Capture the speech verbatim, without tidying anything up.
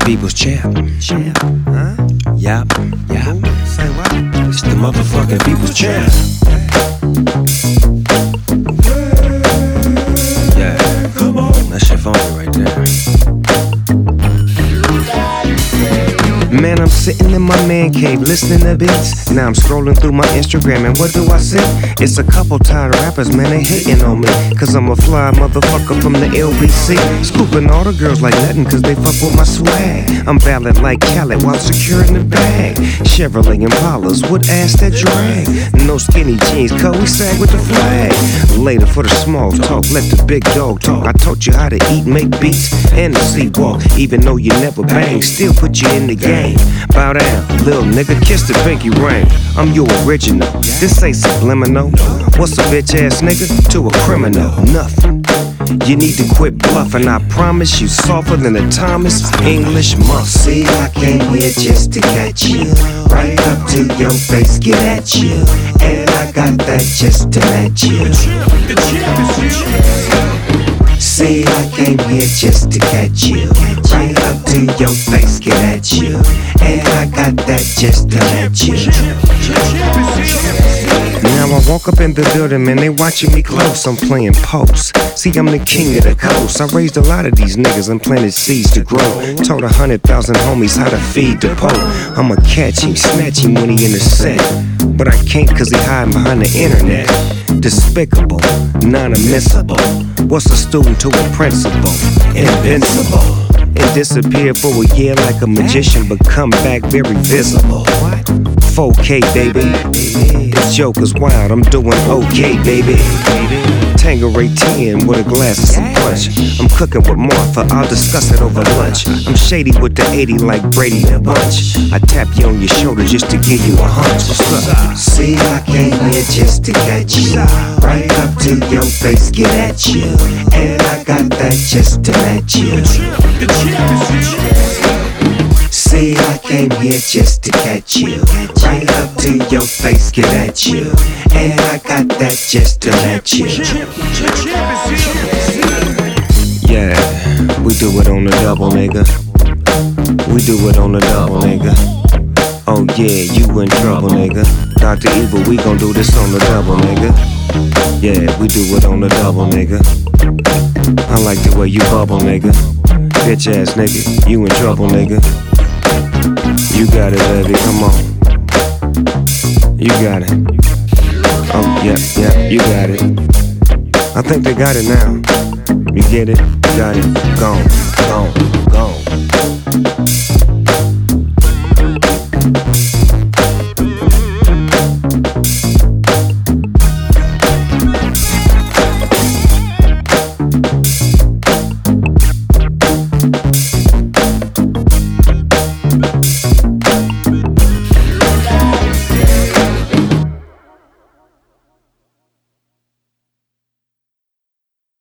people's champ. Champ, huh? Yup, yup. Say what? It's the motherfucking people's champ. Yeah, come on. That shit funky right there. Man, I'm sitting in my man cave listening to beats. Now I'm scrolling through my Instagram and what do I see? It's a couple tired rappers, man, they hating on me. Cause I'm a fly motherfucker from the L B C. Scooping all the girls like nothing cause they fuck with my swag. I'm valid like Khaled while securing the bag. Chevrolet Impalas with ass that drag. No skinny jeans, cause we sag with the flag. Later for the small talk, let the big dog talk. I taught you how to eat, make beats, and to see walk. Even though you never bang, still put you in the game. Bow down, little nigga, kiss the pinky ring. I'm your original, this ain't subliminal. What's a bitch ass nigga to a criminal? Nothing. You need to quit bluffing, I promise you softer than a Thomas English muff. See, I came here just to catch you, right up to your face, get at you. And I got that just to match you. See, I came here just to catch you, right up to your face, get at you. And I got that just to match you. Now I walk up in the building, man, they watching me close. I'm playing post. See, I'm the king of the coast. I raised a lot of these niggas and planted seeds to grow. Taught a hundred thousand homies how to feed the poor. I'ma catch him, snatch him when he in the set. But I can't cause he hiding behind the internet. Despicable, non-admissible. What's a student to a principal? Invincible. And disappear for a year like a magician, but come back very visible. four K, baby. This joke is wild, I'm doing okay, baby. Tangeray ten with a glass of some punch. I'm cooking with Martha, I'll discuss it over lunch. I'm shady with the eighty like Brady and Bunch. I tap you on your shoulder just to give you a hunch. What's up? See, I came here just to catch you, right up to your face, get at you. And I got that just to match you. See, I came here just to catch you, right up to your face, get at you. And I got that just to match you. Yeah, we do it on the double, nigga. We do it on the double, nigga. Oh yeah, you in trouble, nigga. Doctor Evil, we gon' do this on the double, nigga. Yeah, we do it on the double, nigga. I like the way you bubble, nigga. Bitch ass nigga, you in trouble, nigga. You got it, baby, come on. You got it. Oh, yeah, yeah, you got it. I think they got it now. You get it? Got it. Gone, gone, gone.